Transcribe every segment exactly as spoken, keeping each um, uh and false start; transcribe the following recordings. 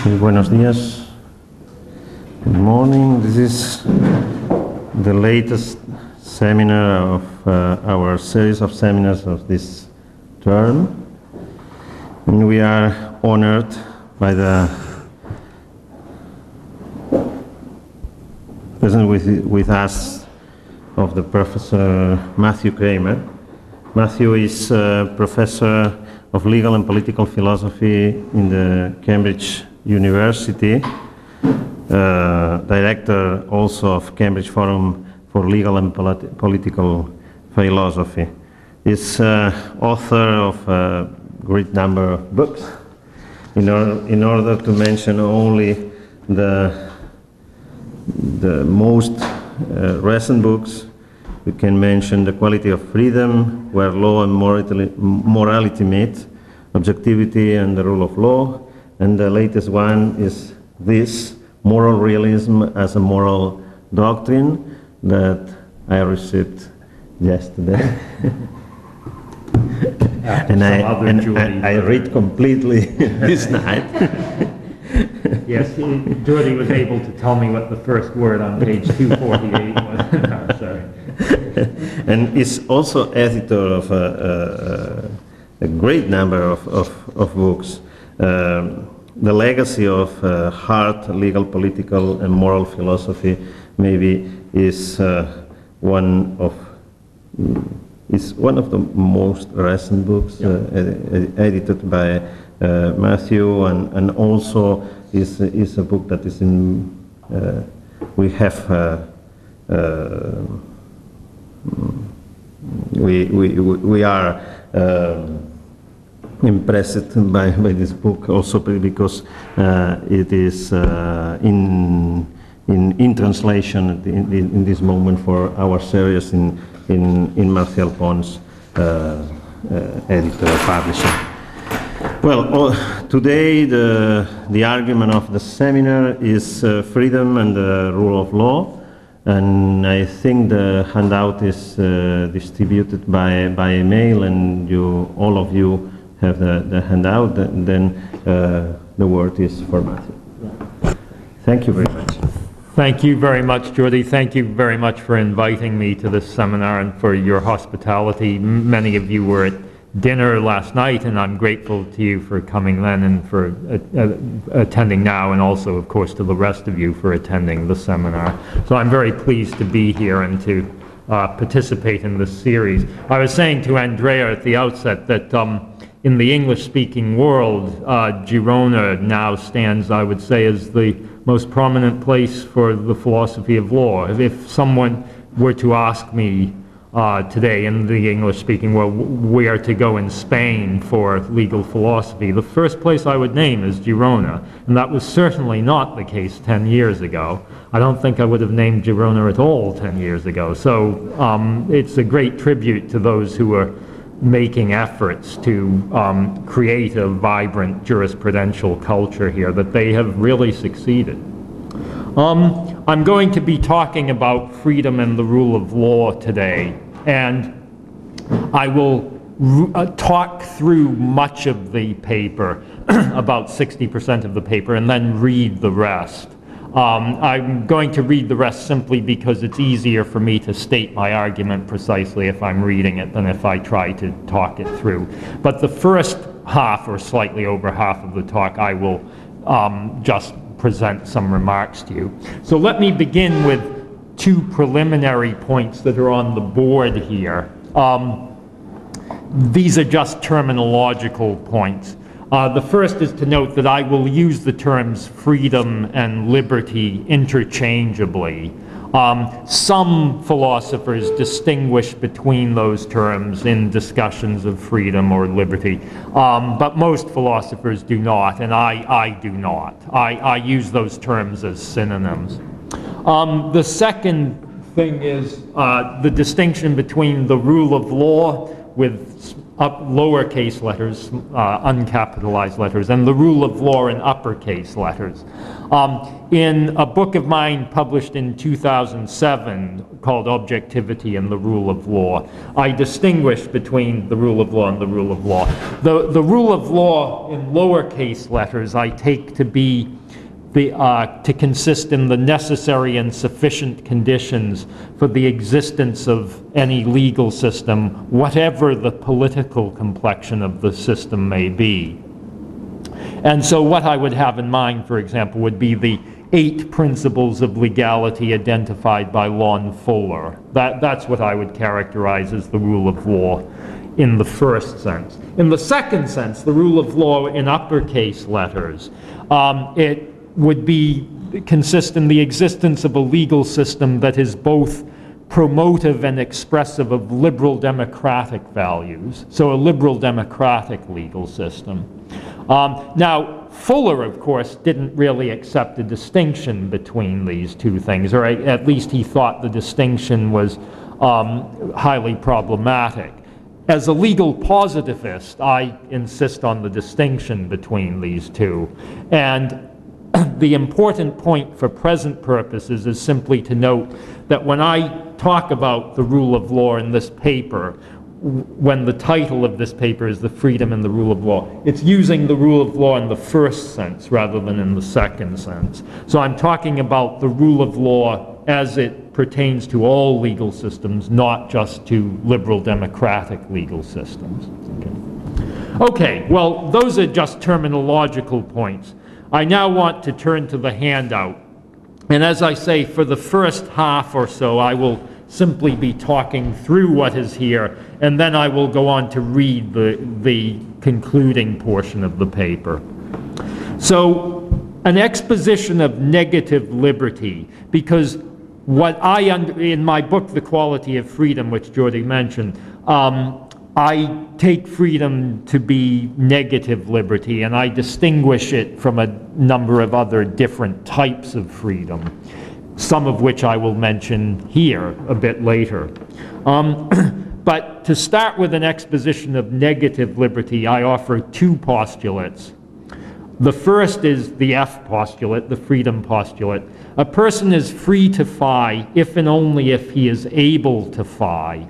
Sí, buenos días. Good morning. This is the latest seminar of uh, our series of seminars of this term. And we are honored by the presence with, with us of the Professor Matthew Kramer. Matthew is a professor of legal and political philosophy in the Cambridge University, uh, director also of Cambridge Forum for Legal and Polit Political Philosophy. He's uh, author of a great number of books. In, or in order to mention only the, the most uh, recent books, we can mention The Quality of Freedom, Where Law and Morality, Morality Meet, Objectivity and the Rule of Law, and the latest one is this, Moral Realism as a Moral Doctrine, that I received yesterday. and I, and I, I read completely this night. Yes, he, Jordy was able to tell me what the first word on page two forty-eight was. No, sorry. And he's also editor of a, a, a great number of, of, of books. Um, the legacy of uh, hard legal, political, and moral philosophy maybe is uh, one of is one of the most recent books uh, ed edited by uh, Matthew, and and also is is a book that is in uh, we have uh, uh, we we we are. Um, impressed by, by this book also because uh, it is uh, in, in in translation in, in this moment for our series in in, in Martial Pons uh, uh, editor publisher. Well, uh, today the the argument of the seminar is uh, freedom and the rule of law, and I think the handout is uh, distributed by by email, and you all of you have the, the handout, and then uh, the word is for Matthew. Thank you very much. Thank you very much, Jordy. Thank you very much for inviting me to this seminar and for your hospitality. Many of you were at dinner last night, and I'm grateful to you for coming then and for uh, uh, attending now, and also, of course, to the rest of you for attending the seminar. So I'm very pleased to be here and to uh, participate in this series. I was saying to Andrea at the outset that um, in the English-speaking world, uh, Girona now stands, I would say, as the most prominent place for the philosophy of law. If, if someone were to ask me uh, today in the English-speaking world where to go in Spain for legal philosophy, the first place I would name is Girona, and that was certainly not the case ten years ago. I don't think I would have named Girona at all ten years ago. So um, it's a great tribute to those who are making efforts to um, create a vibrant jurisprudential culture here, that they have really succeeded. Um, I'm going to be talking about freedom and the rule of law today, and I will uh, talk through much of the paper, about sixty percent of the paper, and then read the rest. Um, I'm going to read the rest simply because it's easier for me to state my argument precisely if I'm reading it than if I try to talk it through. But the first half, or slightly over half of the talk, I will um, just present some remarks to you. So let me begin with two preliminary points that are on the board here. Um, these are just terminological points. Uh, the first is to note that I will use the terms freedom and liberty interchangeably. Um, some philosophers distinguish between those terms in discussions of freedom or liberty, um, but most philosophers do not, and I, I do not. I, I use those terms as synonyms. Um, the second thing is uh, the distinction between the rule of law with up lowercase letters, uh, uncapitalized letters, and the rule of law in uppercase letters. Um, in a book of mine published in two thousand seven called Objectivity and the Rule of Law, I distinguish between the rule of law and the rule of law. The, the rule of law in lowercase letters I take to be The, uh, to consist in the necessary and sufficient conditions for the existence of any legal system, whatever the political complexion of the system may be. And so what I would have in mind, for example, would be the eight principles of legality identified by Lon Fuller. That, that's what I would characterize as the rule of law in the first sense. In the second sense, the rule of law in uppercase letters, um, it would be consist in the existence of a legal system that is both promotive and expressive of liberal democratic values, so a liberal democratic legal system. Um, now, Fuller, of course, didn't really accept a distinction between these two things, or at least he thought the distinction was um, highly problematic. As a legal positivist, I insist on the distinction between these two. And the important point for present purposes is simply to note that when I talk about the rule of law in this paper, when the title of this paper is The Freedom and the Rule of Law, it's using the rule of law in the first sense rather than in the second sense. So I'm talking about the rule of law as it pertains to all legal systems, not just to liberal democratic legal systems. Okay, okay, well, those are just terminological points. I now want to turn to the handout. And as I say, for the first half or so, I will simply be talking through what is here, and then I will go on to read the, the concluding portion of the paper. So, an exposition of negative liberty, because what I, in my book, The Quality of Freedom, which Jordi mentioned, um, I take freedom to be negative liberty, and I distinguish it from a number of other different types of freedom, some of which I will mention here a bit later. Um, but to start with an exposition of negative liberty, I offer two postulates. The first is the F postulate, the freedom postulate. A person is free to fie if and only if he is able to fie.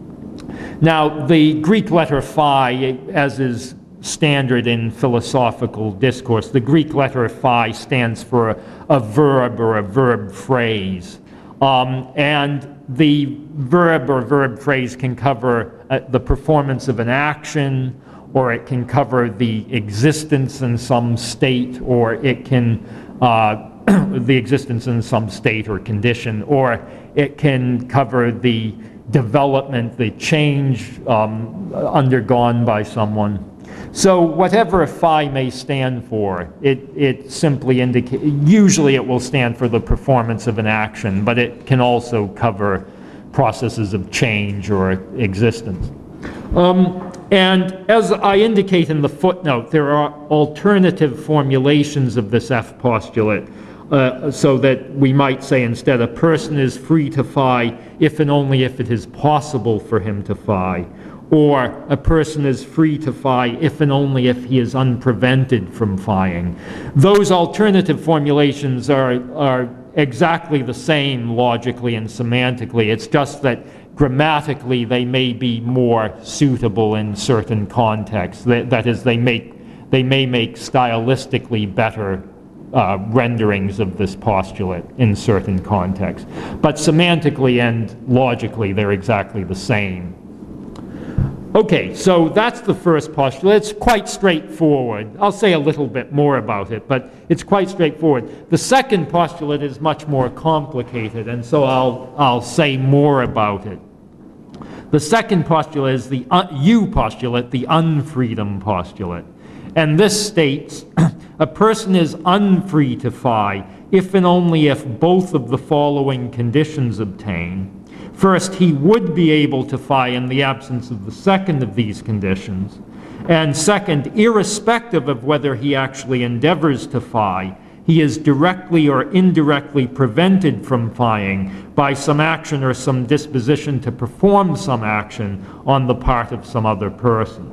Now, the Greek letter phi, as is standard in philosophical discourse, the Greek letter phi stands for a, a verb or a verb phrase. Um, and the verb or verb phrase can cover uh, the performance of an action, or it can cover the existence in some state, or it can, uh, the existence in some state or condition, or it can cover the development, the change um, undergone by someone. So whatever phi may stand for, it, it simply indicates, usually it will stand for the performance of an action, but it can also cover processes of change or existence. Um, and as I indicate in the footnote, there are alternative formulations of this F postulate. Uh, so that we might say instead, a person is free to fie if and only if it is possible for him to fie, or a person is free to fie if and only if he is unprevented from fying. Those alternative formulations are, are exactly the same logically and semantically. It's just that grammatically they may be more suitable in certain contexts. That, that is, they, make, they may make stylistically better Uh, renderings of this postulate in certain contexts. But semantically and logically, they're exactly the same. Okay, so that's the first postulate. It's quite straightforward. I'll say a little bit more about it, but it's quite straightforward. The second postulate is much more complicated, and so I'll, I'll say more about it. The second postulate is the uh, U postulate, the unfreedom postulate. And this states, a person is unfree to fie if and only if both of the following conditions obtain. First, he would be able to fie in the absence of the second of these conditions. And second, irrespective of whether he actually endeavors to fie, he is directly or indirectly prevented from flying by some action or some disposition to perform some action on the part of some other person.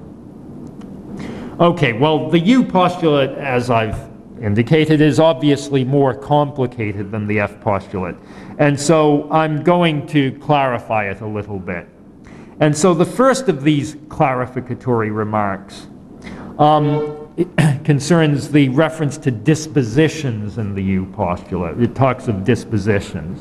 Okay, well, the U postulate, as I've indicated, is obviously more complicated than the F postulate. And so I'm going to clarify it a little bit. And so the first of these clarificatory remarks um, it concerns the reference to dispositions in the U postulate. It talks of dispositions.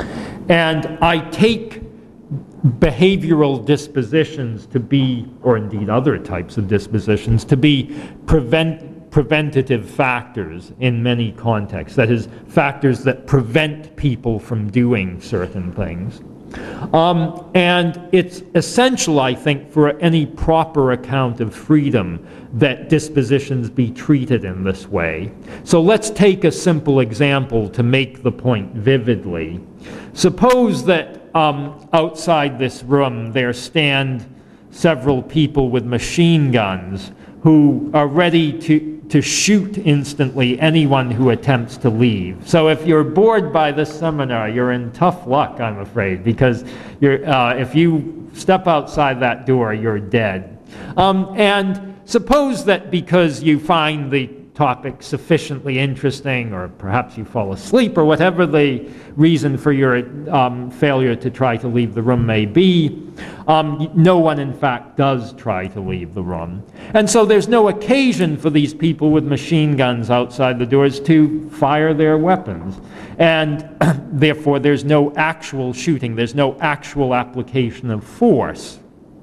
And I take behavioral dispositions to be, or indeed other types of dispositions, to be prevent, preventative factors in many contexts. That is, factors that prevent people from doing certain things. Um, and it's essential, I think, for any proper account of freedom that dispositions be treated in this way. So let's take a simple example to make the point vividly. Suppose that um, outside this room there stand several people with machine guns who are ready to, to shoot instantly anyone who attempts to leave. So if you're bored by this seminar, you're in tough luck, I'm afraid, because you're, uh, if you step outside that door, you're dead. Um, and suppose that because you find the topic sufficiently interesting, or perhaps you fall asleep, or whatever the reason for your um, failure to try to leave the room may be, um, no one in fact does try to leave the room. And so there's no occasion for these people with machine guns outside the doors to fire their weapons. And therefore there's no actual shooting, there's no actual application of force.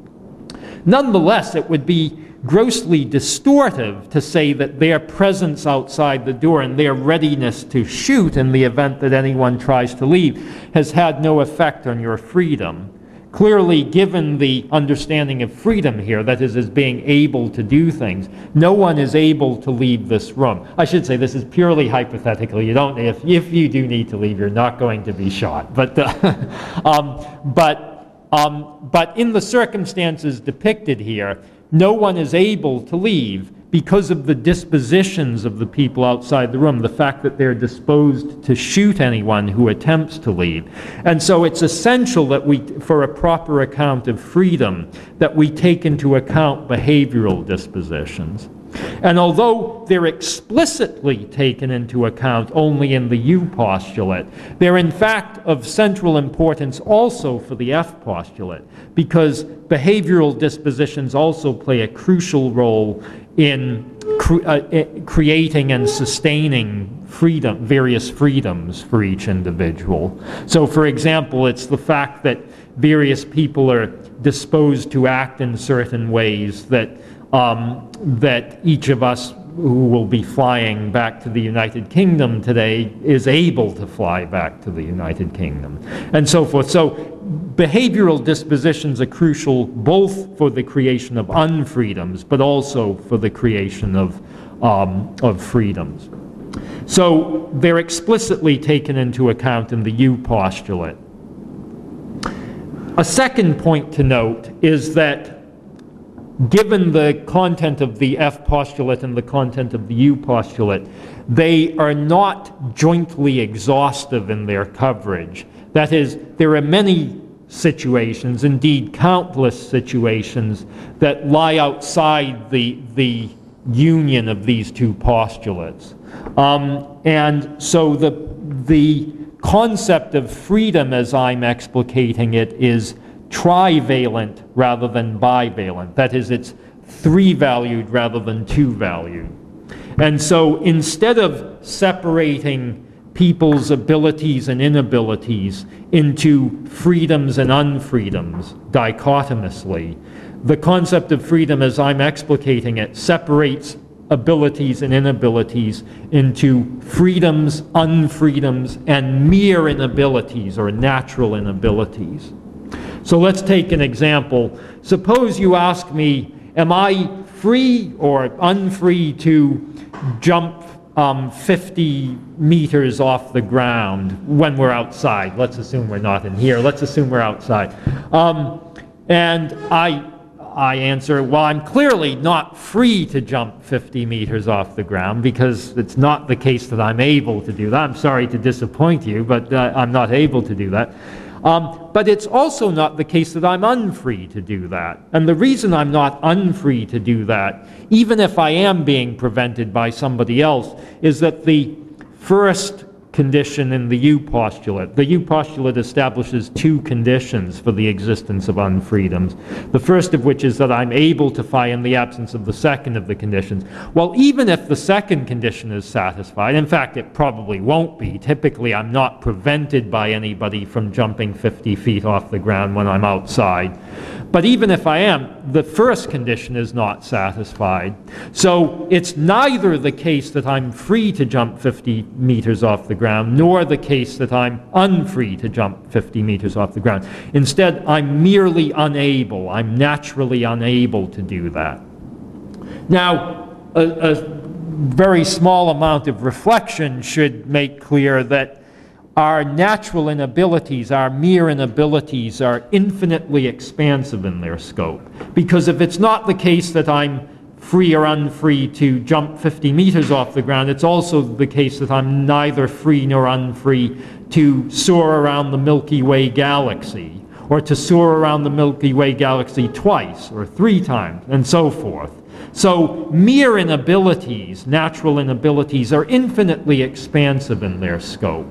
Nonetheless, it would be grossly distortive to say that their presence outside the door and their readiness to shoot in the event that anyone tries to leave has had no effect on your freedom. Clearly, given the understanding of freedom here, that is, as being able to do things, no one is able to leave this room. I should say this is purely hypothetical. You don't, if, if you do need to leave, you're not going to be shot. But, uh, um, but, um, but in the circumstances depicted here, no one is able to leave because of the dispositions of the people outside the room, the fact that they're disposed to shoot anyone who attempts to leave. And so it's essential that we, for a proper account of freedom, that we take into account behavioral dispositions. And although they're explicitly taken into account only in the U postulate, they're in fact of central importance also for the F postulate, because behavioral dispositions also play a crucial role in cre uh, creating and sustaining freedom, various freedoms for each individual. So for example, it's the fact that various people are disposed to act in certain ways that Um, that each of us who will be flying back to the United Kingdom today is able to fly back to the United Kingdom, and so forth. So behavioral dispositions are crucial both for the creation of unfreedoms, but also for the creation of, um, of freedoms. So they're explicitly taken into account in the U postulate. A second point to note is that given the content of the F postulate and the content of the U postulate, they are not jointly exhaustive in their coverage. That is, there are many situations, indeed countless situations, that lie outside the, the union of these two postulates. Um, and so the, the concept of freedom, as I'm explicating it, is trivalent rather than bivalent. That is, it's three-valued rather than two-valued. And so instead of separating people's abilities and inabilities into freedoms and unfreedoms dichotomously, the concept of freedom, as I'm explicating it, separates abilities and inabilities into freedoms, unfreedoms, and mere inabilities or natural inabilities. So let's take an example. Suppose you ask me, am I free or unfree to jump um, fifty meters off the ground when we're outside? Let's assume we're not in here. Let's assume we're outside. Um, and I, I answer, well, I'm clearly not free to jump fifty meters off the ground, because it's not the case that I'm able to do that. I'm sorry to disappoint you, but uh, I'm not able to do that. Um, but it's also not the case that I'm unfree to do that. And the reason I'm not unfree to do that, even if I am being prevented by somebody else, is that the first condition in the U postulate. The U postulate establishes two conditions for the existence of unfreedoms. The first of which is that I'm able to fly in the absence of the second of the conditions. Well, even if the second condition is satisfied, in fact, it probably won't be. Typically, I'm not prevented by anybody from jumping fifty feet off the ground when I'm outside. But even if I am, the first condition is not satisfied. So it's neither the case that I'm free to jump fifty meters off the ground, nor the case that I'm unfree to jump fifty meters off the ground. Instead, I'm merely unable, I'm naturally unable to do that. Now, a, a very small amount of reflection should make clear that our natural inabilities, our mere inabilities, are infinitely expansive in their scope. Because if it's not the case that I'm free or unfree to jump fifty meters off the ground, it's also the case that I'm neither free nor unfree to soar around the Milky Way galaxy, or to soar around the Milky Way galaxy twice or three times, and so forth. So mere inabilities, natural inabilities, are infinitely expansive in their scope.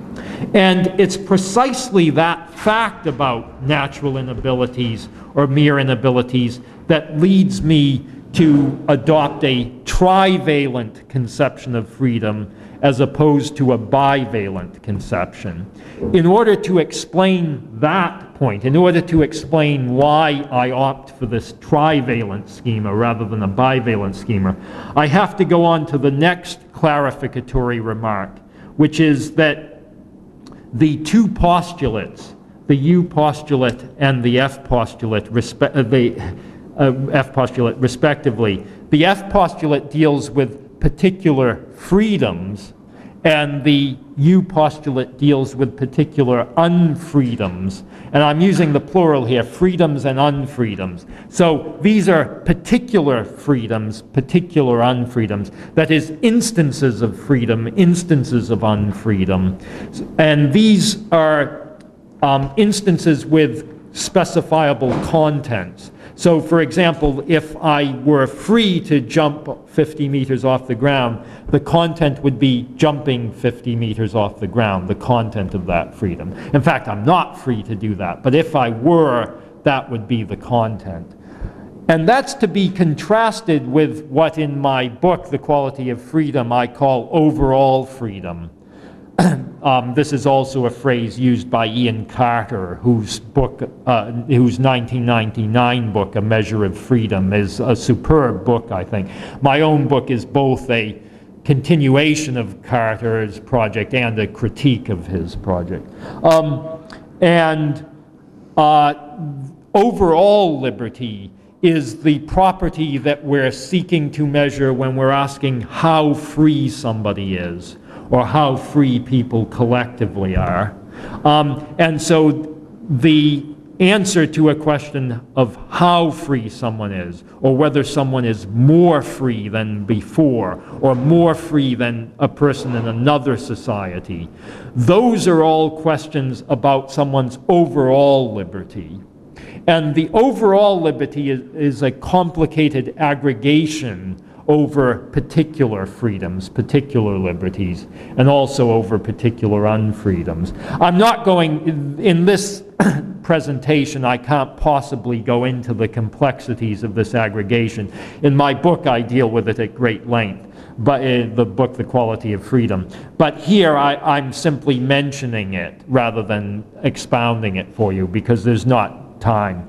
And it's precisely that fact about natural inabilities or mere inabilities that leads me to adopt a trivalent conception of freedom as opposed to a bivalent conception. In order to explain that point, in order to explain why I opt for this trivalent schema rather than a bivalent schema, I have to go on to the next clarificatory remark, which is that the two postulates, the U postulate and the F postulate, respe uh, the uh, F postulate respectively, the F postulate deals with particular freedoms, and the U postulate deals with particular unfreedoms. And I'm using the plural here, freedoms and unfreedoms. So these are particular freedoms, particular unfreedoms. That is, instances of freedom, instances of unfreedom. And these are um, instances with specifiable contents. So, for example, if I were free to jump fifty meters off the ground, the content would be jumping fifty meters off the ground, the content of that freedom. In fact, I'm not free to do that, but if I were, that would be the content. And that's to be contrasted with what in my book, The Quality of Freedom, I call overall freedom. Um, this is also a phrase used by Ian Carter, whose book, uh, whose nineteen ninety-nine book, A Measure of Freedom, is a superb book, I think. My own book is both a continuation of Carter's project and a critique of his project. Um, and uh, overall liberty is the property that we're seeking to measure when we're asking how free somebody is, or how free people collectively are. Um, and so the answer to a question of how free someone is, or whether someone is more free than before, or more free than a person in another society, those are all questions about someone's overall liberty. And the overall liberty is, is a complicated aggregation over particular freedoms, particular liberties, and also over particular unfreedoms. I'm not going, in this presentation, I can't possibly go into the complexities of this aggregation. In my book, I deal with it at great length, but uh, the book, The Quality of Freedom. But here, I, I'm simply mentioning it rather than expounding it for you, because there's not time.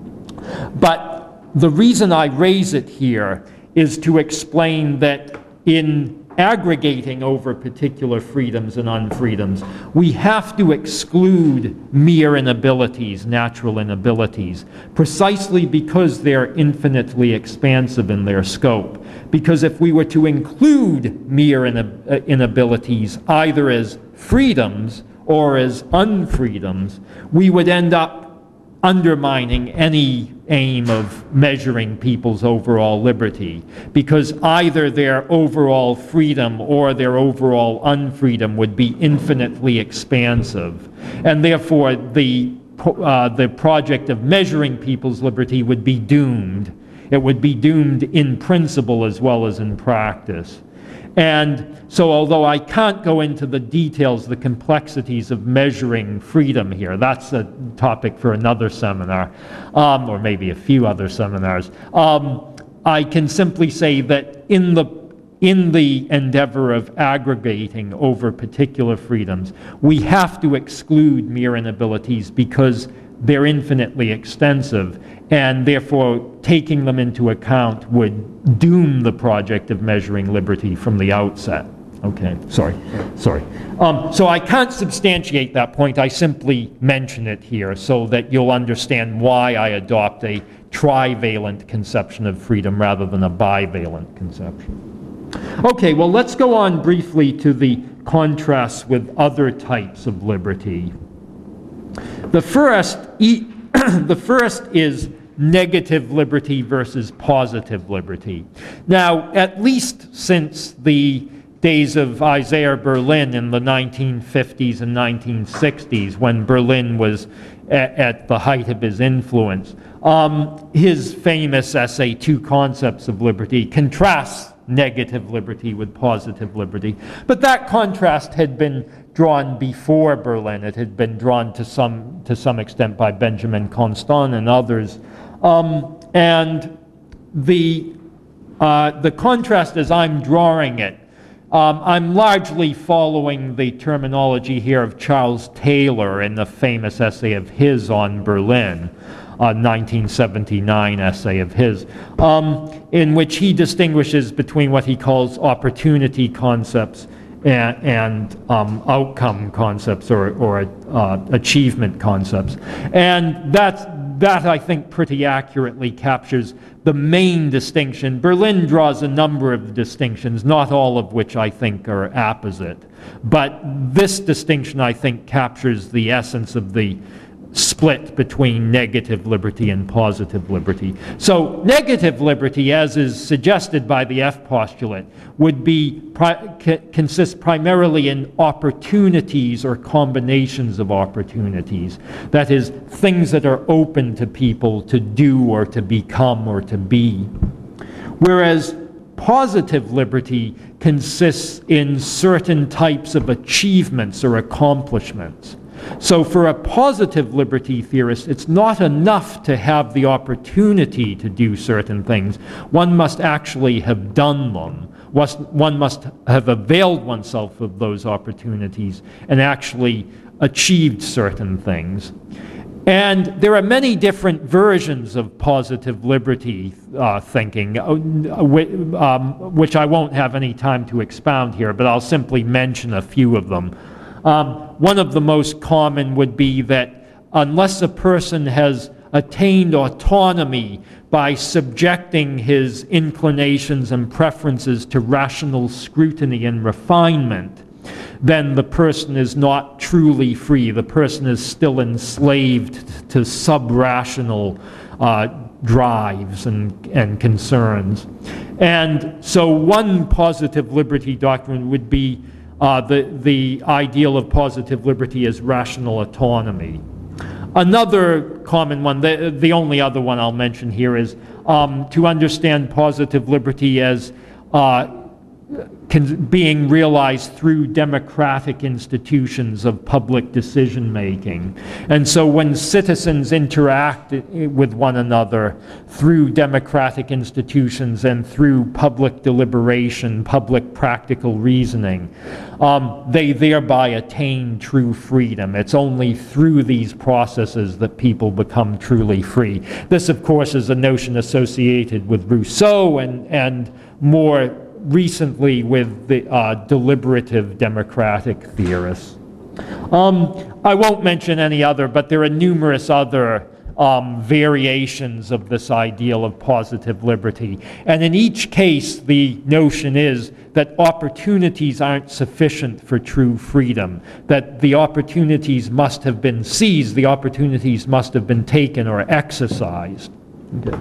But the reason I raise it here is to explain that in aggregating over particular freedoms and unfreedoms, we have to exclude mere inabilities, natural inabilities, precisely because they're infinitely expansive in their scope. Because if we were to include mere inabilities either as freedoms or as unfreedoms, we would end up undermining any aim of measuring people's overall liberty, because either their overall freedom or their overall unfreedom would be infinitely expansive, and therefore the, uh, the project of measuring people's liberty would be doomed. It would be doomed in principle as well as in practice. And so although I can't go into the details, the complexities of measuring freedom here, that's a topic for another seminar, um, or maybe a few other seminars, um, I can simply say that in the, in the endeavor of aggregating over particular freedoms, we have to exclude mere inabilities because they're infinitely extensive, and therefore taking them into account would doom the project of measuring liberty from the outset. Okay, sorry, sorry. Um, so I can't substantiate that point, I simply mention it here so that you'll understand why I adopt a trivalent conception of freedom rather than a bivalent conception. Okay, well let's go on briefly to the contrasts with other types of liberty. The first, e the first is negative liberty versus positive liberty. Now, at least since the days of Isaiah Berlin in the nineteen fifties and nineteen sixties, when Berlin was at, at the height of his influence, um, his famous essay, Two Concepts of Liberty, contrasts negative liberty with positive liberty. But that contrast had been drawn before Berlin. It had been drawn to some, to some extent by Benjamin Constant and others. Um, and the, uh, the contrast as I'm drawing it, um, I'm largely following the terminology here of Charles Taylor in the famous essay of his on Berlin, a nineteen seventy-nine essay of his, um, in which he distinguishes between what he calls opportunity concepts and, and um, outcome concepts, or, or uh, achievement concepts. And that's, that, I think, pretty accurately captures the main distinction. Berlin draws a number of distinctions, not all of which I think are apposite. But this distinction, I think, captures the essence of the split between negative liberty and positive liberty. So negative liberty, as is suggested by the F postulate, would be pri consist primarily in opportunities or combinations of opportunities. That is, things that are open to people to do or to become or to be. Whereas positive liberty consists in certain types of achievements or accomplishments. So for a positive liberty theorist, it's not enough to have the opportunity to do certain things. One must actually have done them. One must have availed oneself of those opportunities and actually achieved certain things. And there are many different versions of positive liberty uh, thinking, uh, um, which I won't have any time to expound here, but I'll simply mention a few of them. Um, one of the most common would be that unless a person has attained autonomy by subjecting his inclinations and preferences to rational scrutiny and refinement, then the person is not truly free. The person is still enslaved to sub-rational uh, drives and, and concerns. And so one positive liberty doctrine would be Uh, the, the ideal of positive liberty is rational autonomy. Another common one, the, the only other one I'll mention here, is um, to understand positive liberty as uh, being realized through democratic institutions of public decision making. And so when citizens interact with one another through democratic institutions and through public deliberation, public practical reasoning, um, they thereby attain true freedom. It's only through these processes that people become truly free. This, of course, is a notion associated with Rousseau and, and more recently with the uh, deliberative democratic theorists. Um, I won't mention any other, but there are numerous other um, variations of this ideal of positive liberty. And in each case, the notion is that opportunities aren't sufficient for true freedom, that the opportunities must have been seized, the opportunities must have been taken or exercised. Okay.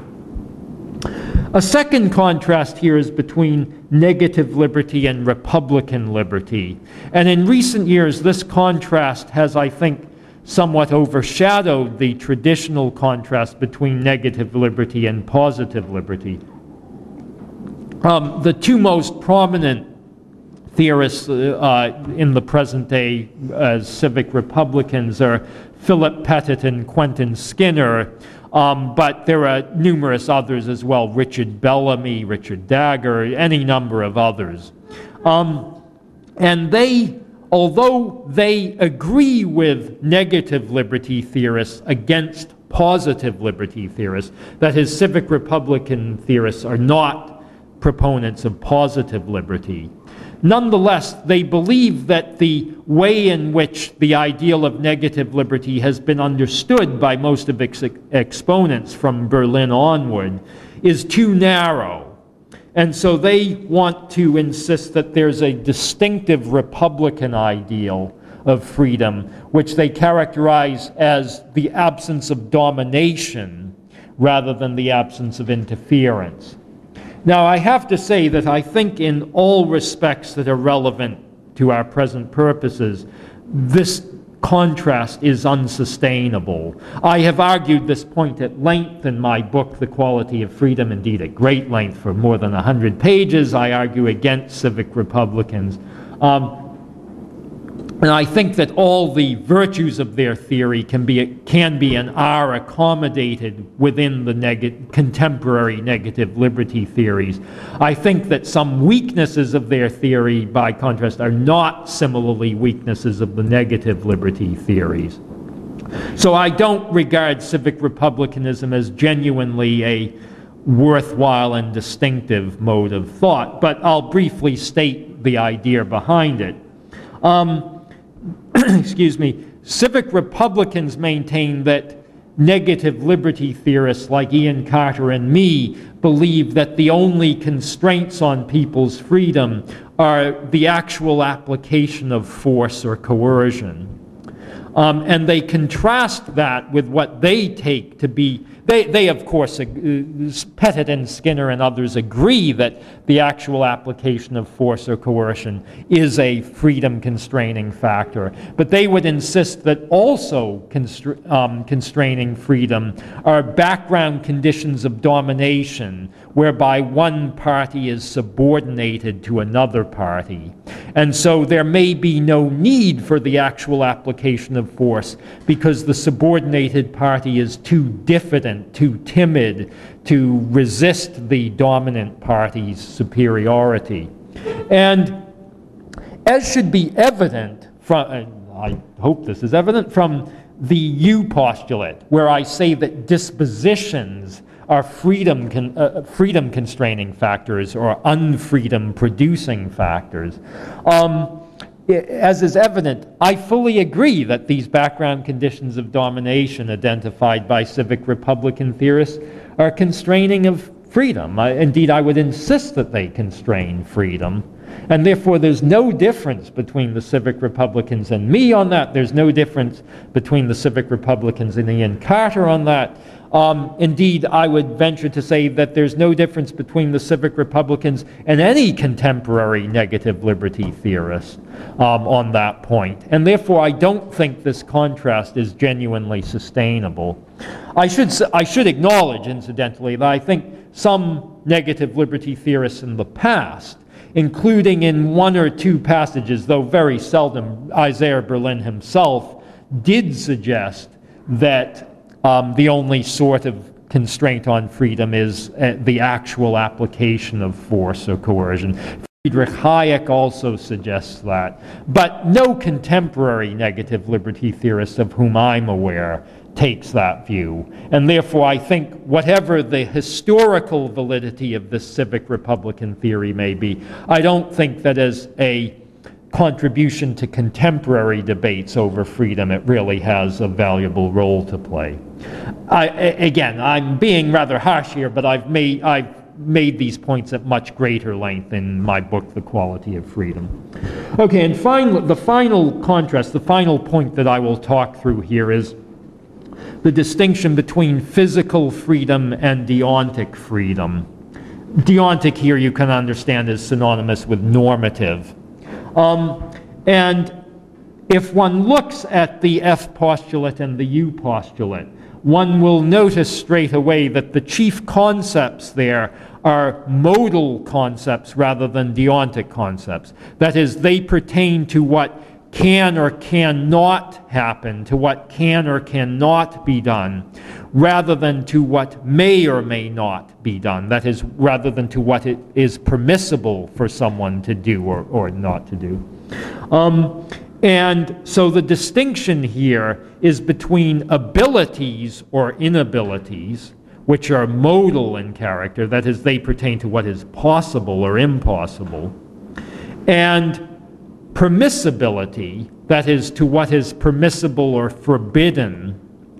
A second contrast here is between negative liberty and Republican liberty. And in recent years, this contrast has, I think, somewhat overshadowed the traditional contrast between negative liberty and positive liberty. Um, the two most prominent theorists uh, in the present day as civic Republicans are Philip Pettit and Quentin Skinner, um, but there are numerous others as well, Richard Bellamy, Richard Dagger, any number of others. Um, and they, although they agree with negative liberty theorists against positive liberty theorists, that is, civic Republican theorists are not proponents of positive liberty. Nonetheless, they believe that the way in which the ideal of negative liberty has been understood by most of its exponents from Berlin onward is too narrow. And so they want to insist that there's a distinctive Republican ideal of freedom, which they characterize as the absence of domination rather than the absence of interference. Now, I have to say that I think in all respects that are relevant to our present purposes, this contrast is unsustainable. I have argued this point at length in my book, The Quality of Freedom, indeed at great length for more than one hundred pages. I argue against civic Republicans. Um, And I think that all the virtues of their theory can be, can be and are accommodated within the neg- contemporary negative liberty theories. I think that some weaknesses of their theory, by contrast, are not similarly weaknesses of the negative liberty theories. So I don't regard civic republicanism as genuinely a worthwhile and distinctive mode of thought, but I'll briefly state the idea behind it. Um, excuse me, civic Republicans maintain that negative liberty theorists like Ian Carter and me believe that the only constraints on people's freedom are the actual application of force or coercion. Um, and they contrast that with what they take to be, they, they of course, uh, Pettit and Skinner and others agree that the actual application of force or coercion is a freedom-constraining factor. But they would insist that also constra um, constraining freedom are background conditions of domination, whereby one party is subordinated to another party. And so there may be no need for the actual application of force because the subordinated party is too diffident, too timid to resist the dominant party's superiority. And as should be evident from, and I hope this is evident, from the U postulate, where I say that dispositions are freedom, con uh, freedom constraining factors or unfreedom producing factors. Um, As is evident, I fully agree that these background conditions of domination identified by civic Republican theorists are constraining of freedom. I, indeed, I would insist that they constrain freedom. And therefore, there's no difference between the civic Republicans and me on that. There's no difference between the civic Republicans and Ian Carter on that. Um, indeed, I would venture to say that there's no difference between the civic Republicans and any contemporary negative liberty theorist um, on that point. And therefore, I don't think this contrast is genuinely sustainable. I should, I should acknowledge, incidentally, that I think some negative liberty theorists in the past, including in one or two passages, though very seldom, Isaiah Berlin himself did suggest that Um, the only sort of constraint on freedom is uh, the actual application of force or coercion. Friedrich Hayek also suggests that. But no contemporary negative liberty theorist of whom I'm aware takes that view. And therefore, I think whatever the historical validity of this civic Republican theory may be, I don't think that as a contribution to contemporary debates over freedom, it really has a valuable role to play. I, again, I'm being rather harsh here, but I've made, I've made these points at much greater length in my book, The Quality of Freedom. Okay, and finally, the final contrast, the final point that I will talk through here is the distinction between physical freedom and deontic freedom. Deontic here you can understand is synonymous with normative. Um, and if one looks at the F postulate and the U postulate, one will notice straight away that the chief concepts there are modal concepts rather than deontic concepts. That is, they pertain to what can or cannot happen, to what can or cannot be done, rather than to what may or may not be done. That is, rather than to what it is permissible for someone to do or, or not to do. Um, and so the distinction here is between abilities or inabilities, which are modal in character, that is, they pertain to what is possible or impossible, and permissibility, that is, to what is permissible or forbidden.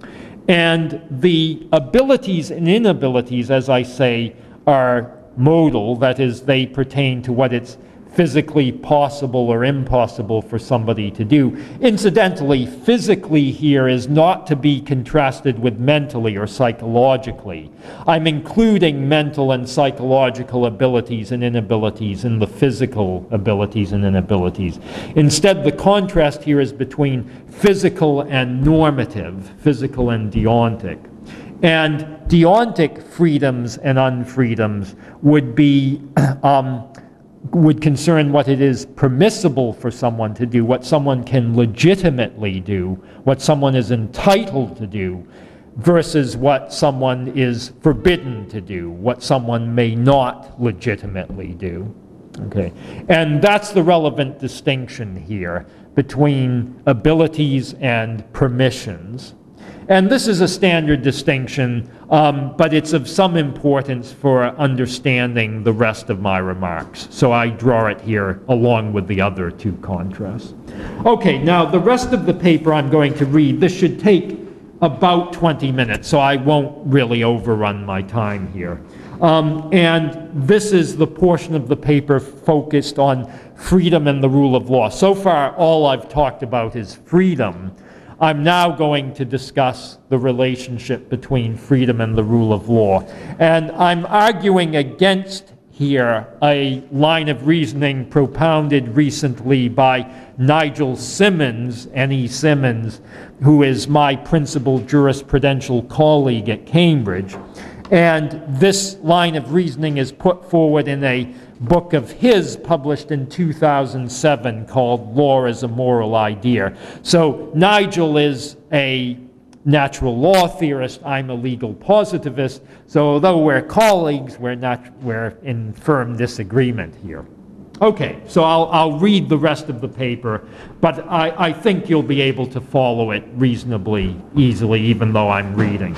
And the abilities and inabilities, as I say, are modal, that is, they pertain to what it's physically possible or impossible for somebody to do. Incidentally, physically here is not to be contrasted with mentally or psychologically. I'm including mental and psychological abilities and inabilities in the physical abilities and inabilities. Instead, the contrast here is between physical and normative, physical and deontic. And deontic freedoms and unfreedoms would be um, would concern what it is permissible for someone to do, what someone can legitimately do, what someone is entitled to do, versus what someone is forbidden to do, what someone may not legitimately do. Okay, and that's the relevant distinction here between abilities and permissions. And this is a standard distinction, um, but it's of some importance for understanding the rest of my remarks. So I draw it here along with the other two contrasts. Okay, now the rest of the paper I'm going to read, this should take about twenty minutes, so I won't really overrun my time here. Um, and this is the portion of the paper focused on freedom and the rule of law. So far, all I've talked about is freedom. I'm now going to discuss the relationship between freedom and the rule of law. And I'm arguing against here a line of reasoning propounded recently by Nigel Simmons, N E Simmons, who is my principal jurisprudential colleague at Cambridge. And this line of reasoning is put forward in a book of his published in two thousand seven called Law as a Moral Idea. So Nigel is a natural law theorist, I'm a legal positivist, so although we're colleagues, we're, not, we're in firm disagreement here. Okay, so I'll, I'll read the rest of the paper, but I, I think you'll be able to follow it reasonably easily, even though I'm reading.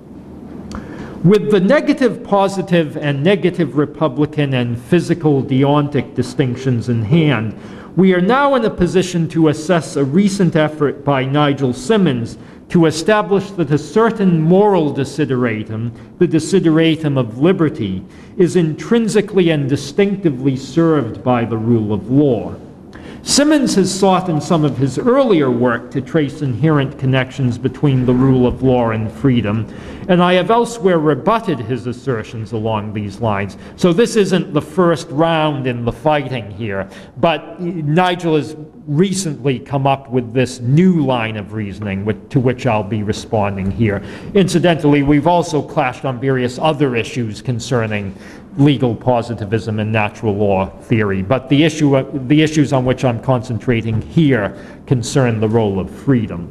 With the negative positive and negative Republican and physical deontic distinctions in hand, we are now in a position to assess a recent effort by Nigel Simmons to establish that a certain moral desideratum, the desideratum of liberty, is intrinsically and distinctively served by the rule of law. Simmons has sought in some of his earlier work to trace inherent connections between the rule of law and freedom, and I have elsewhere rebutted his assertions along these lines. So this isn't the first round in the fighting here, but Nigel has recently come up with this new line of reasoning to which I'll be responding here. Incidentally, we've also clashed on various other issues concerning legal positivism and natural law theory, but the issue, the issues on which I'm concentrating here concern the role of freedom.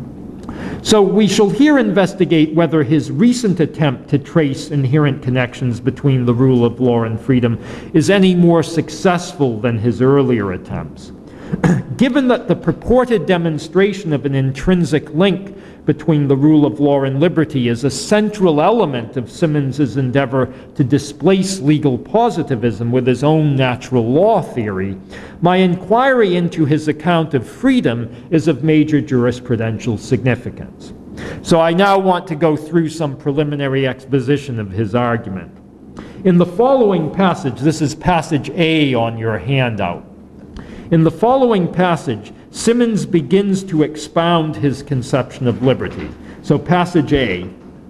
So we shall here investigate whether his recent attempt to trace inherent connections between the rule of law and freedom is any more successful than his earlier attempts. Given that the purported demonstration of an intrinsic link between the rule of law and liberty is a central element of Simmons's endeavor to displace legal positivism with his own natural law theory, my inquiry into his account of freedom is of major jurisprudential significance. So I now want to go through some preliminary exposition of his argument. In the following passage, this is passage A on your handout. In the following passage, Simmons begins to expound his conception of liberty. So passage A.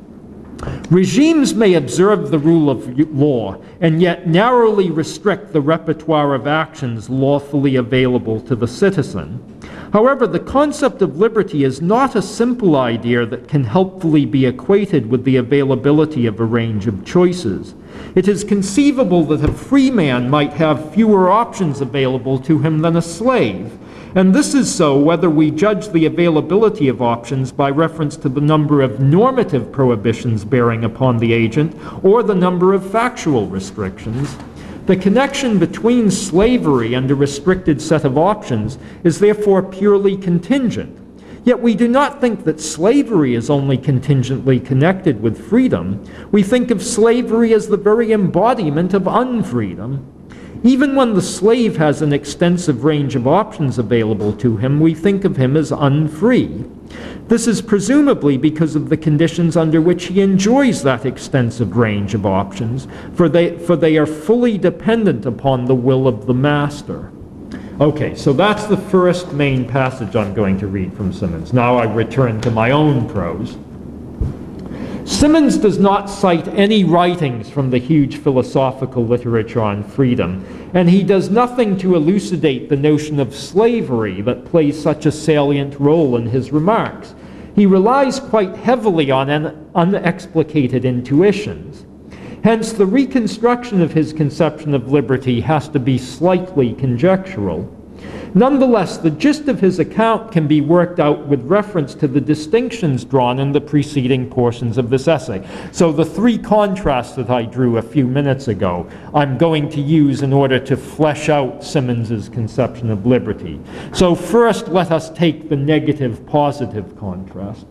Regimes may observe the rule of law and yet narrowly restrict the repertoire of actions lawfully available to the citizen. However, the concept of liberty is not a simple idea that can helpfully be equated with the availability of a range of choices. It is conceivable that a free man might have fewer options available to him than a slave, and this is so whether we judge the availability of options by reference to the number of normative prohibitions bearing upon the agent or the number of factual restrictions. The connection between slavery and a restricted set of options is therefore purely contingent. Yet we do not think that slavery is only contingently connected with freedom. We think of slavery as the very embodiment of unfreedom. Even when the slave has an extensive range of options available to him, we think of him as unfree. This is presumably because of the conditions under which he enjoys that extensive range of options, for they, for they are fully dependent upon the will of the master. Okay, so that's the first main passage I'm going to read from Simmons. Now I return to my own prose. Simmons does not cite any writings from the huge philosophical literature on freedom, and he does nothing to elucidate the notion of slavery that plays such a salient role in his remarks. He relies quite heavily on un- unexplicated intuitions. Hence, the reconstruction of his conception of liberty has to be slightly conjectural. Nonetheless, the gist of his account can be worked out with reference to the distinctions drawn in the preceding portions of this essay. So the three contrasts that I drew a few minutes ago, I'm going to use in order to flesh out Simmons's conception of liberty. So first, let us take the negative-positive contrast.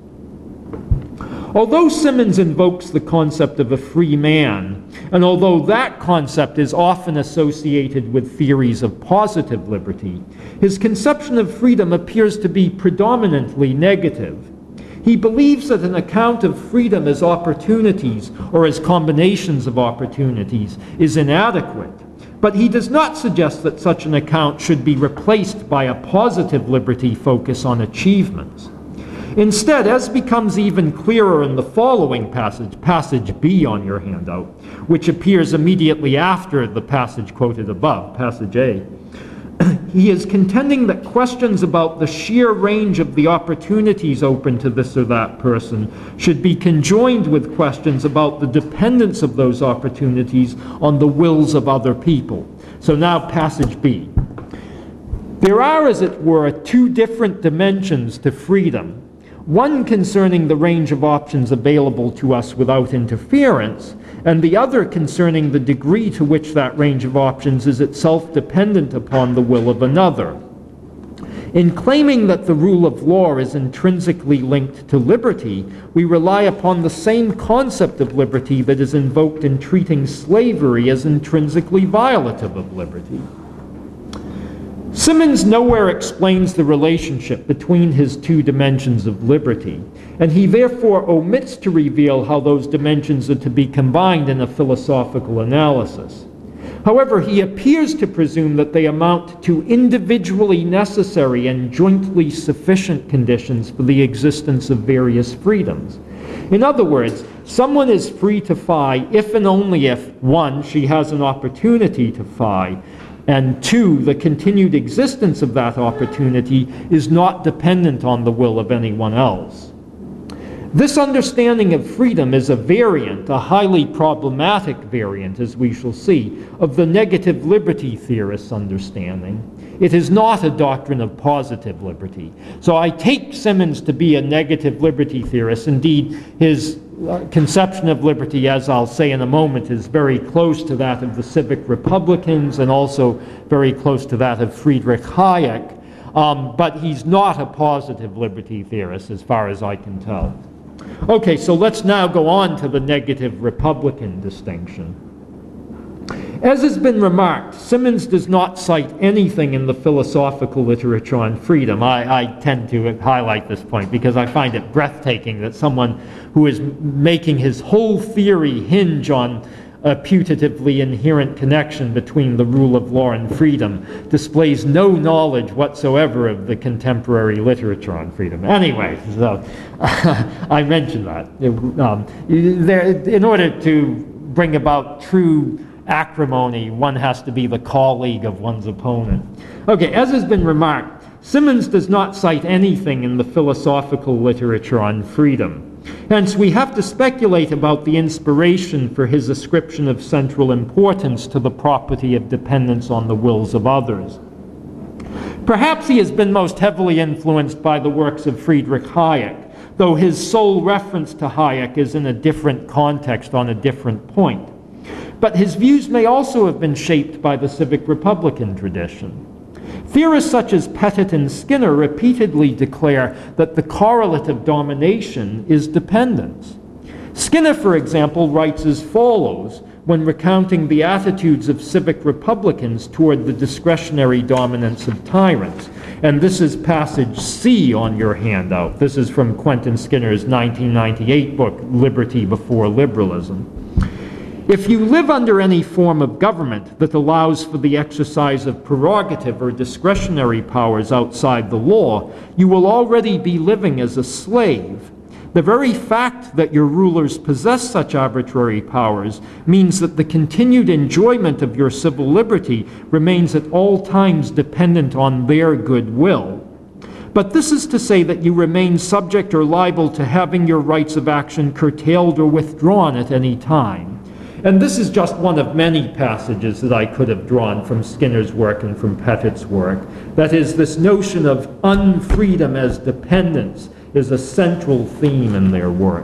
Although Simmons invokes the concept of a free man, and although that concept is often associated with theories of positive liberty, his conception of freedom appears to be predominantly negative. He believes that an account of freedom as opportunities or as combinations of opportunities is inadequate, but he does not suggest that such an account should be replaced by a positive liberty focus on achievements. Instead, as becomes even clearer in the following passage, passage B on your handout, which appears immediately after the passage quoted above, passage A, he is contending that questions about the sheer range of the opportunities open to this or that person should be conjoined with questions about the dependence of those opportunities on the wills of other people. So now passage B. There are, as it were, two different dimensions to freedom. One concerning the range of options available to us without interference, and the other concerning the degree to which that range of options is itself dependent upon the will of another. In claiming that the rule of law is intrinsically linked to liberty, we rely upon the same concept of liberty that is invoked in treating slavery as intrinsically violative of liberty. Simmons nowhere explains the relationship between his two dimensions of liberty, and he therefore omits to reveal how those dimensions are to be combined in a philosophical analysis. However, he appears to presume that they amount to individually necessary and jointly sufficient conditions for the existence of various freedoms. In other words, someone is free to fie if and only if, one, she has an opportunity to fie, and two, the continued existence of that opportunity is not dependent on the will of anyone else. This understanding of freedom is a variant, a highly problematic variant, as we shall see, of the negative liberty theorist's understanding. It is not a doctrine of positive liberty. So I take Simmons to be a negative liberty theorist. Indeed, his uh, conception of liberty, as I'll say in a moment, is very close to that of the civic republicans and also very close to that of Friedrich Hayek. Um, but he's not a positive liberty theorist as far as I can tell. Okay, so let's now go on to the negative republican distinction. As has been remarked, Simmons does not cite anything in the philosophical literature on freedom. I, I tend to highlight this point because I find it breathtaking that someone who is making his whole theory hinge on a putatively inherent connection between the rule of law and freedom, displays no knowledge whatsoever of the contemporary literature on freedom. Anyway, so I mentioned that. Um, there, in order to bring about true acrimony, one has to be the colleague of one's opponent. Okay, as has been remarked, Simmons does not cite anything in the philosophical literature on freedom. Hence, we have to speculate about the inspiration for his ascription of central importance to the property of dependence on the wills of others. Perhaps he has been most heavily influenced by the works of Friedrich Hayek, though his sole reference to Hayek is in a different context on a different point. But his views may also have been shaped by the civic republican tradition. Theorists such as Pettit and Skinner repeatedly declare that the correlate of domination is dependence. Skinner, for example, writes as follows when recounting the attitudes of civic republicans toward the discretionary dominance of tyrants. And this is passage C on your handout. This is from Quentin Skinner's nineteen ninety-eight book, Liberty Before Liberalism. If you live under any form of government that allows for the exercise of prerogative or discretionary powers outside the law, you will already be living as a slave. The very fact that your rulers possess such arbitrary powers means that the continued enjoyment of your civil liberty remains at all times dependent on their goodwill. But this is to say that you remain subject or liable to having your rights of action curtailed or withdrawn at any time. And this is just one of many passages that I could have drawn from Skinner's work and from Pettit's work. That is, this notion of unfreedom as dependence is a central theme in their work.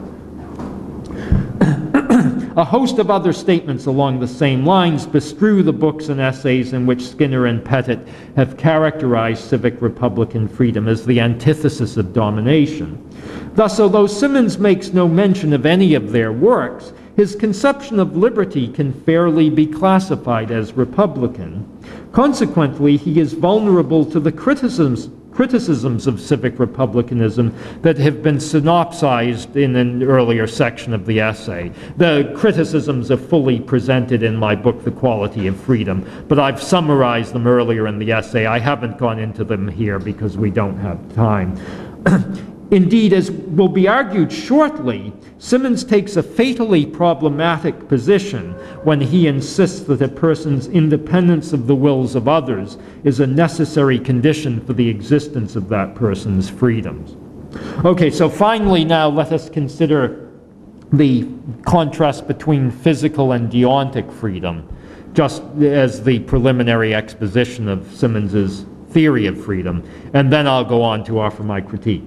A host of other statements along the same lines bestrew the books and essays in which Skinner and Pettit have characterized civic republican freedom as the antithesis of domination. Thus, although Simmons makes no mention of any of their works, his conception of liberty can fairly be classified as republican. Consequently, he is vulnerable to the criticisms, criticisms of civic republicanism that have been synopsized in an earlier section of the essay. The criticisms are fully presented in my book, The Quality of Freedom, but I've summarized them earlier in the essay. I haven't gone into them here because we don't have time. Indeed, as will be argued shortly, Simmons takes a fatally problematic position when he insists that a person's independence of the wills of others is a necessary condition for the existence of that person's freedoms. Okay, so finally now let us consider the contrast between physical and deontic freedom, just as the preliminary exposition of Simmons's theory of freedom, and then I'll go on to offer my critique.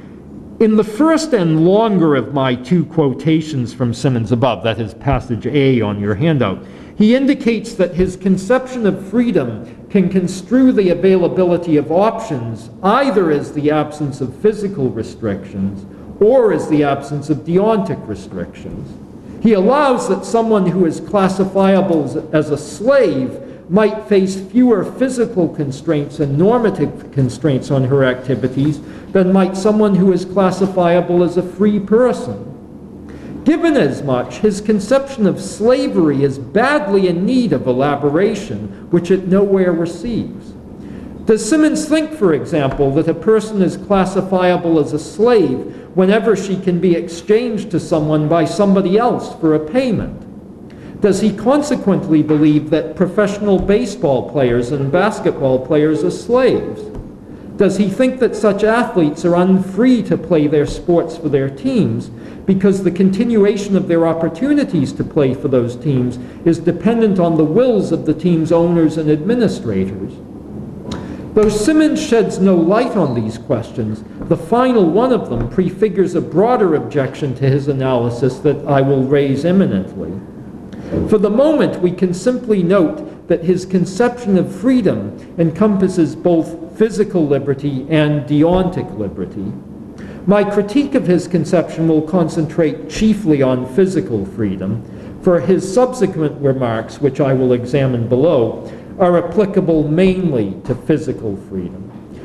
In the first and longer of my two quotations from Simmons above, that is passage A on your handout, he indicates that his conception of freedom can construe the availability of options either as the absence of physical restrictions or as the absence of deontic restrictions. He allows that someone who is classifiable as a slave might face fewer physical constraints and normative constraints on her activities than might someone who is classifiable as a free person. Given as much, his conception of slavery is badly in need of elaboration, which it nowhere receives. Does Simmons think, for example, that a person is classifiable as a slave whenever she can be exchanged to someone by somebody else for a payment? Does he consequently believe that professional baseball players and basketball players are slaves? Does he think that such athletes are unfree to play their sports for their teams because the continuation of their opportunities to play for those teams is dependent on the wills of the team's owners and administrators? Though Simmons sheds no light on these questions, the final one of them prefigures a broader objection to his analysis that I will raise imminently. For the moment, we can simply note that his conception of freedom encompasses both physical liberty and deontic liberty. My critique of his conception will concentrate chiefly on physical freedom, for his subsequent remarks, which I will examine below, are applicable mainly to physical freedom.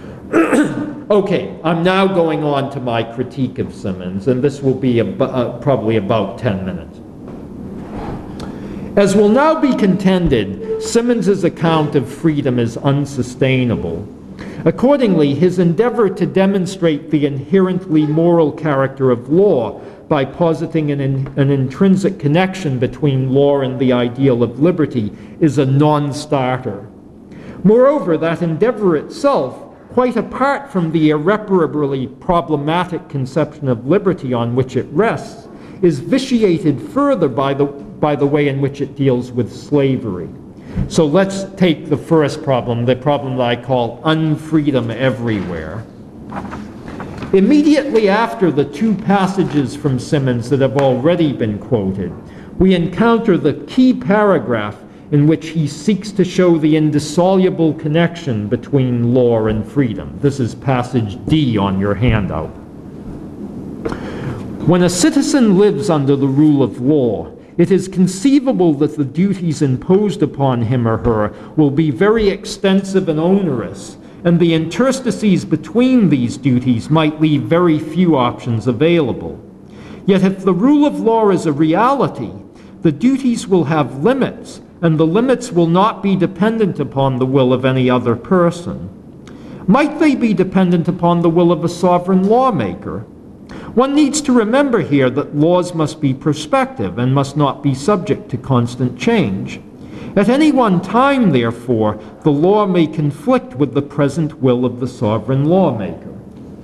Okay, I'm now going on to my critique of Simmons, and this will be ab- uh, probably about ten minutes. As will now be contended, Simmons's account of freedom is unsustainable. Accordingly, his endeavor to demonstrate the inherently moral character of law by positing an, in, an intrinsic connection between law and the ideal of liberty is a non-starter. Moreover, that endeavor itself, quite apart from the irreparably problematic conception of liberty on which it rests, is vitiated further by the, by the way in which it deals with slavery. So let's take the first problem, the problem that I call unfreedom everywhere. Immediately after the two passages from Simmons that have already been quoted, we encounter the key paragraph in which he seeks to show the indissoluble connection between law and freedom. This is passage D on your handout. When a citizen lives under the rule of law, it is conceivable that the duties imposed upon him or her will be very extensive and onerous, and the interstices between these duties might leave very few options available. Yet if the rule of law is a reality, the duties will have limits, and the limits will not be dependent upon the will of any other person. Might they be dependent upon the will of a sovereign lawmaker? One needs to remember here that laws must be prospective and must not be subject to constant change. At any one time, therefore, the law may conflict with the present will of the sovereign lawmaker.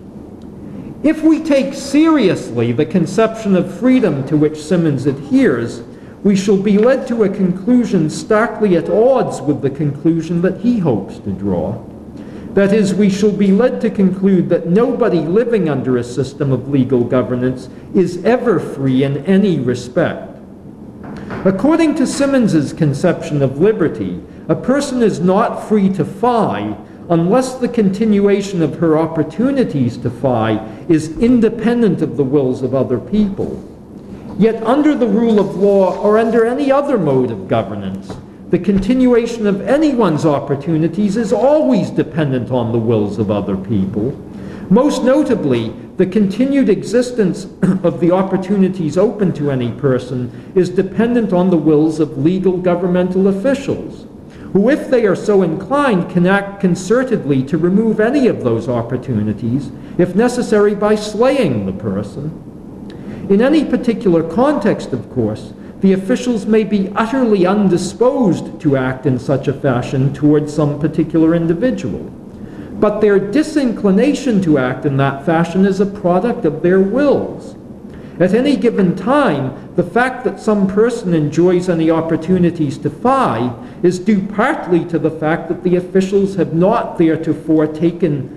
If we take seriously the conception of freedom to which Simmons adheres, we shall be led to a conclusion starkly at odds with the conclusion that he hopes to draw. That is, we shall be led to conclude that nobody living under a system of legal governance is ever free in any respect. According to Simmons's conception of liberty, a person is not free to fie unless the continuation of her opportunities to fie is independent of the wills of other people. Yet under the rule of law or under any other mode of governance, the continuation of anyone's opportunities is always dependent on the wills of other people. Most notably, the continued existence of the opportunities open to any person is dependent on the wills of legal governmental officials, who, if they are so inclined, can act concertedly to remove any of those opportunities, if necessary by slaying the person. In any particular context, of course, the officials may be utterly undisposed to act in such a fashion towards some particular individual. But their disinclination to act in that fashion is a product of their wills. At any given time, the fact that some person enjoys any opportunities to fie is due partly to the fact that the officials have not theretofore taken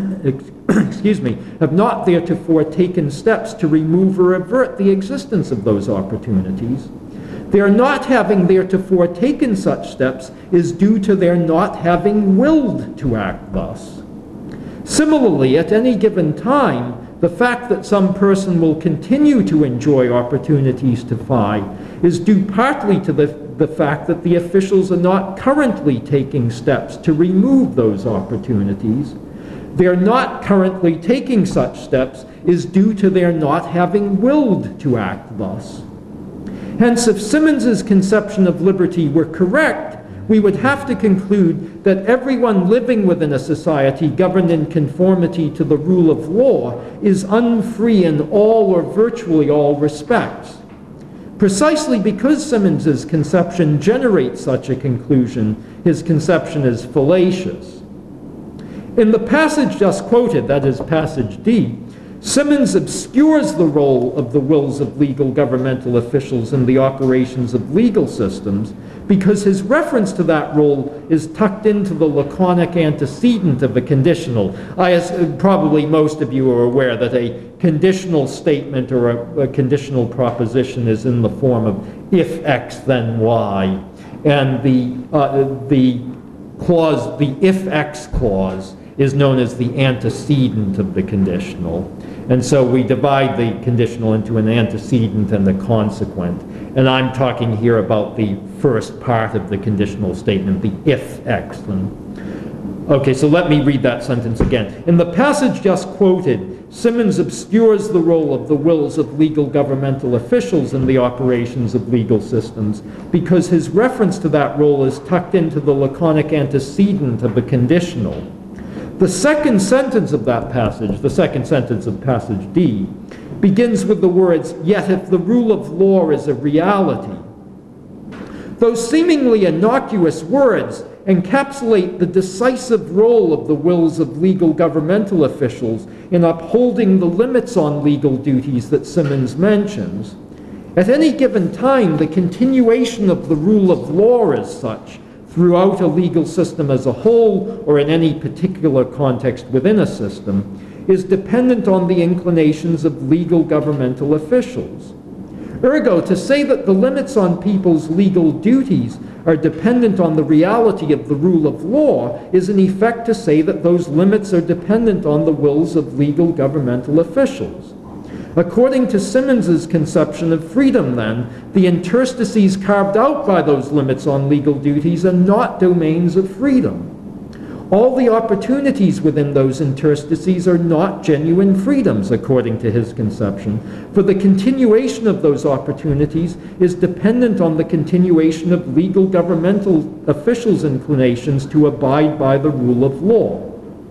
excuse me, have not theretofore taken steps to remove or avert the existence of those opportunities. Their not having theretofore taken such steps is due to their not having willed to act thus. Similarly, at any given time, the fact that some person will continue to enjoy opportunities to fie is due partly to the, the fact that the officials are not currently taking steps to remove those opportunities. Their not currently taking such steps is due to their not having willed to act thus. Hence, if Simmons's conception of liberty were correct, we would have to conclude that everyone living within a society governed in conformity to the rule of law is unfree in all or virtually all respects. Precisely because Simmons's conception generates such a conclusion, his conception is fallacious. In the passage just quoted, that is passage D, Simmons obscures the role of the wills of legal governmental officials in the operations of legal systems because his reference to that role is tucked into the laconic antecedent of a conditional. I, as probably most of you are aware, that a conditional statement or a, a conditional proposition is in the form of if X then Y, and the, uh, the clause, the if X clause, is known as the antecedent of the conditional. And so we divide the conditional into an antecedent and a consequent. And I'm talking here about the first part of the conditional statement, the if X. Okay, so let me read that sentence again. In the passage just quoted, Simmons obscures the role of the wills of legal governmental officials in the operations of legal systems because his reference to that role is tucked into the laconic antecedent of the conditional. The second sentence of that passage, the second sentence of passage D, begins with the words, "Yet if the rule of law is a reality." Those seemingly innocuous words encapsulate the decisive role of the wills of legal governmental officials in upholding the limits on legal duties that Simmons mentions. At any given time, the continuation of the rule of law as such, throughout a legal system as a whole, or in any particular context within a system, is dependent on the inclinations of legal governmental officials. Ergo, to say that the limits on people's legal duties are dependent on the reality of the rule of law is in effect to say that those limits are dependent on the wills of legal governmental officials. According to Simmons's conception of freedom, then, the interstices carved out by those limits on legal duties are not domains of freedom. All the opportunities within those interstices are not genuine freedoms, according to his conception, for the continuation of those opportunities is dependent on the continuation of legal governmental officials' inclinations to abide by the rule of law.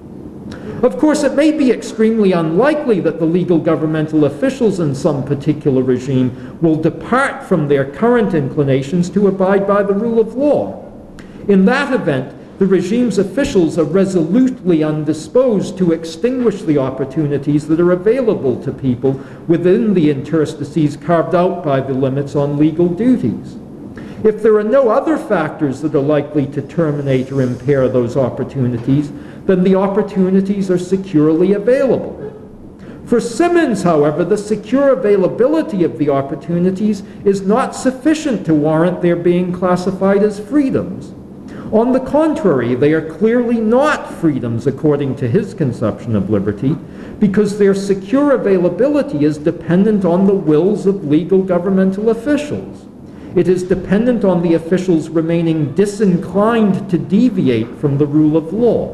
Of course, it may be extremely unlikely that the legal governmental officials in some particular regime will depart from their current inclinations to abide by the rule of law. In that event, the regime's officials are resolutely undisposed to extinguish the opportunities that are available to people within the interstices carved out by the limits on legal duties. If there are no other factors that are likely to terminate or impair those opportunities, then the opportunities are securely available. For Simmons, however, the secure availability of the opportunities is not sufficient to warrant their being classified as freedoms. On the contrary, they are clearly not freedoms according to his conception of liberty, because their secure availability is dependent on the wills of legal governmental officials. It is dependent on the officials remaining disinclined to deviate from the rule of law.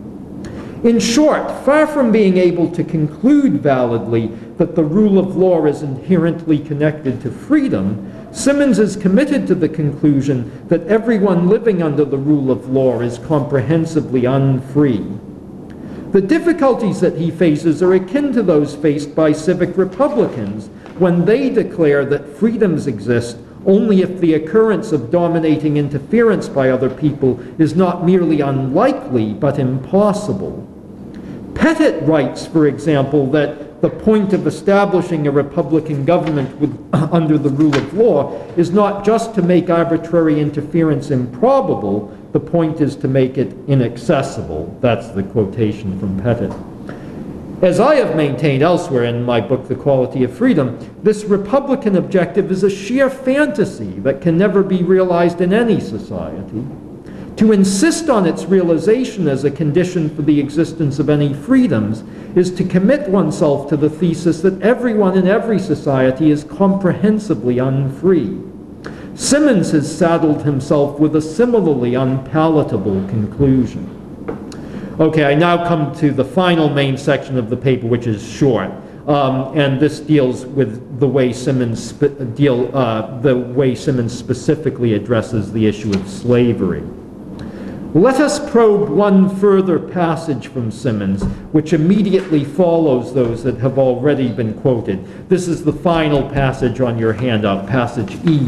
In short, far from being able to conclude validly that the rule of law is inherently connected to freedom, Simmons is committed to the conclusion that everyone living under the rule of law is comprehensively unfree. The difficulties that he faces are akin to those faced by civic republicans when they declare that freedoms exist only if the occurrence of dominating interference by other people is not merely unlikely but impossible. Pettit writes, for example, that the point of establishing a republican government with, under the rule of law is not just to make arbitrary interference improbable, the point is to make it inaccessible. That's the quotation from Pettit. As I have maintained elsewhere in my book, The Quality of Freedom, this republican objective is a sheer fantasy that can never be realized in any society. To insist on its realization as a condition for the existence of any freedoms is to commit oneself to the thesis that everyone in every society is comprehensively unfree. Simmons has saddled himself with a similarly unpalatable conclusion. Okay, I now come to the final main section of the paper, which is short, um, and this deals with the way Simmons deal uh, the way Simmons specifically addresses the issue of slavery. Let us probe one further passage from Simmons, which immediately follows those that have already been quoted. This is the final passage on your handout, passage E.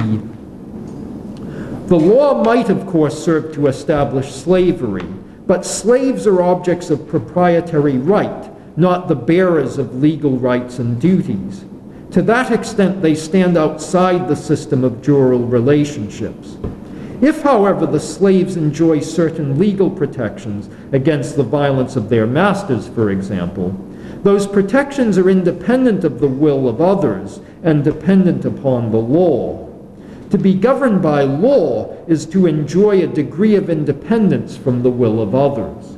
The law might, of course, serve to establish slavery, but slaves are objects of proprietary right, not the bearers of legal rights and duties. To that extent, they stand outside the system of jural relationships. If, however, the slaves enjoy certain legal protections against the violence of their masters, for example, those protections are independent of the will of others and dependent upon the law. To be governed by law is to enjoy a degree of independence from the will of others.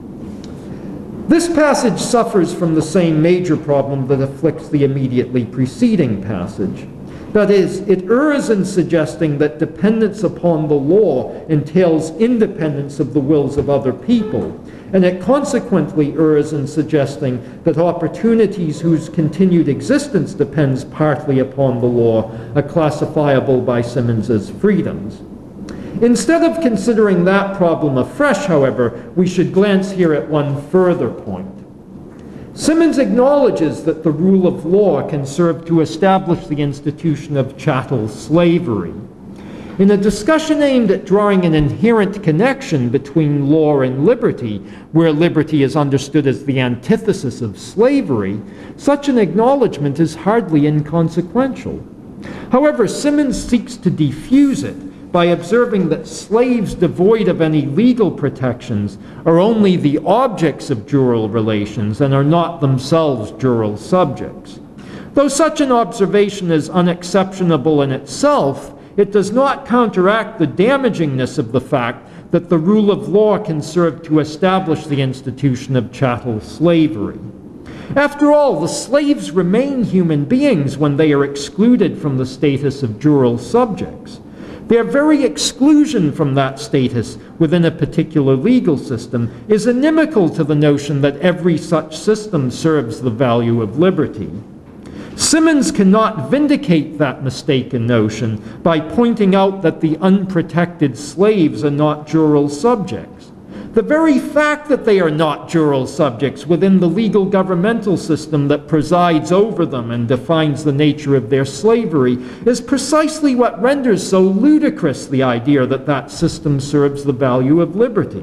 This passage suffers from the same major problem that afflicts the immediately preceding passage. That is, it errs in suggesting that dependence upon the law entails independence of the wills of other people, and it consequently errs in suggesting that opportunities whose continued existence depends partly upon the law are classifiable by Simmons as freedoms. Instead of considering that problem afresh, however, we should glance here at one further point. Simmons acknowledges that the rule of law can serve to establish the institution of chattel slavery. In a discussion aimed at drawing an inherent connection between law and liberty, where liberty is understood as the antithesis of slavery, such an acknowledgement is hardly inconsequential. However, Simmons seeks to defuse it by observing that slaves devoid of any legal protections are only the objects of jural relations and are not themselves jural subjects. Though such an observation is unexceptionable in itself, it does not counteract the damagingness of the fact that the rule of law can serve to establish the institution of chattel slavery. After all, the slaves remain human beings when they are excluded from the status of jural subjects. Their very exclusion from that status within a particular legal system is inimical to the notion that every such system serves the value of liberty. Simmons cannot vindicate that mistaken notion by pointing out that the unprotected slaves are not jural subjects. The very fact that they are not jural subjects within the legal governmental system that presides over them and defines the nature of their slavery is precisely what renders so ludicrous the idea that that system serves the value of liberty.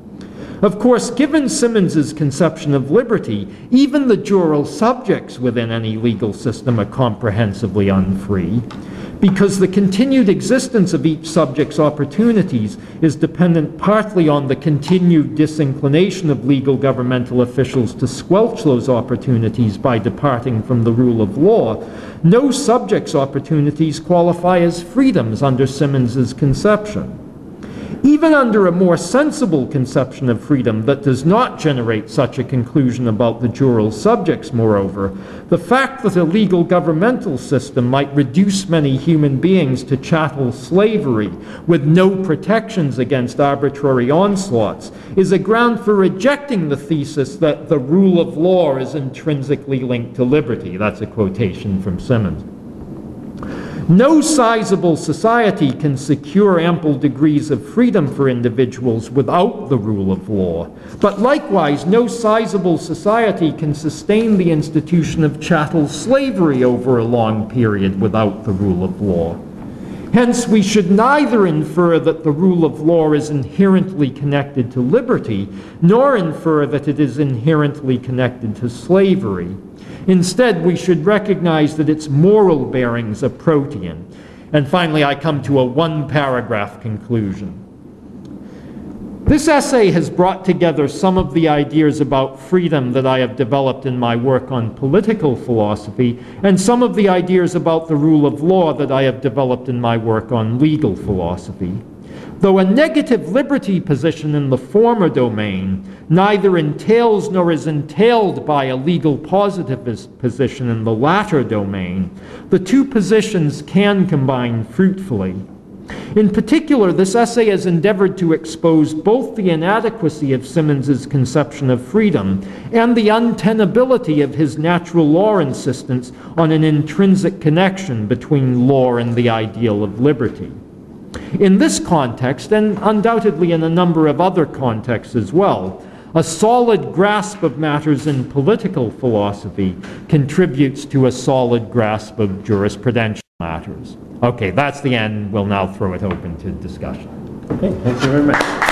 Of course, given Simmons's conception of liberty, even the jural subjects within any legal system are comprehensively unfree, because the continued existence of each subject's opportunities is dependent partly on the continued disinclination of legal governmental officials to squelch those opportunities by departing from the rule of law. No subject's opportunities qualify as freedoms under Simmons's conception. Even under a more sensible conception of freedom that does not generate such a conclusion about the jural subjects, moreover, the fact that a legal governmental system might reduce many human beings to chattel slavery with no protections against arbitrary onslaughts is a ground for rejecting the thesis that the rule of law is intrinsically linked to liberty. That's a quotation from Simmons. No sizable society can secure ample degrees of freedom for individuals without the rule of law. But likewise, no sizable society can sustain the institution of chattel slavery over a long period without the rule of law. Hence, we should neither infer that the rule of law is inherently connected to liberty, nor infer that it is inherently connected to slavery. Instead, we should recognize that its moral bearings are protean. And finally, I come to a one-paragraph conclusion. This essay has brought together some of the ideas about freedom that I have developed in my work on political philosophy, and some of the ideas about the rule of law that I have developed in my work on legal philosophy. Though a negative liberty position in the former domain neither entails nor is entailed by a legal positivist position in the latter domain, the two positions can combine fruitfully. In particular, this essay has endeavored to expose both the inadequacy of Simmons's conception of freedom and the untenability of his natural law insistence on an intrinsic connection between law and the ideal of liberty. In this context, and undoubtedly in a number of other contexts as well, a solid grasp of matters in political philosophy contributes to a solid grasp of jurisprudential matters. Okay, that's the end. We'll now throw it open to discussion. Okay, thank you very much.